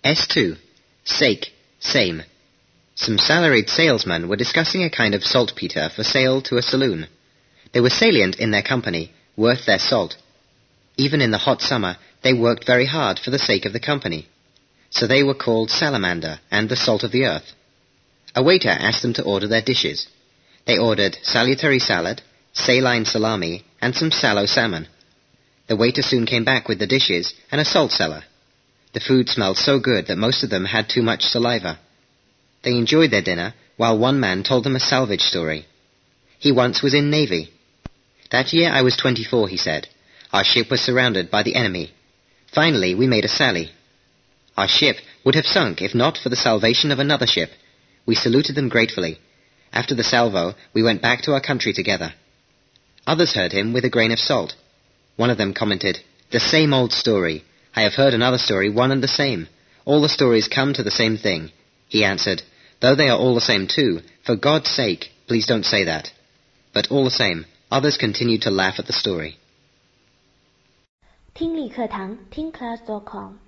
S2. Sake, same. Some salaried salesmen were discussing a kind of saltpeter for sale to a saloon. They were salient in their company, worth their salt. Even in the hot summer, they worked very hard for the sake of the company. So they were called Salamander and the Salt of the Earth. A waiter asked them to order their dishes. They ordered salutary salad, saline salami, and some sallow salmon. The waiter soon came back with the dishes and a salt cellar. The food smelled so good that most of them had too much saliva. They enjoyed their dinner, while one man told them a salvage story. He once was in Navy. That year I was 24, he said. Our ship was surrounded by the enemy. Finally, we made a sally. Our ship would have sunk if not for the salvation of another ship. We saluted them gratefully. After the salvo, we went back to our country together. Others heard him with a grain of salt. One of them commented, "The same old story. I have heard another story, one and the same. All the stories come to the same thing." He answered, "Though they are all the same too, for God's sake, please don't say that." But all the same, others continued to laugh at the story. 听力课堂听class.com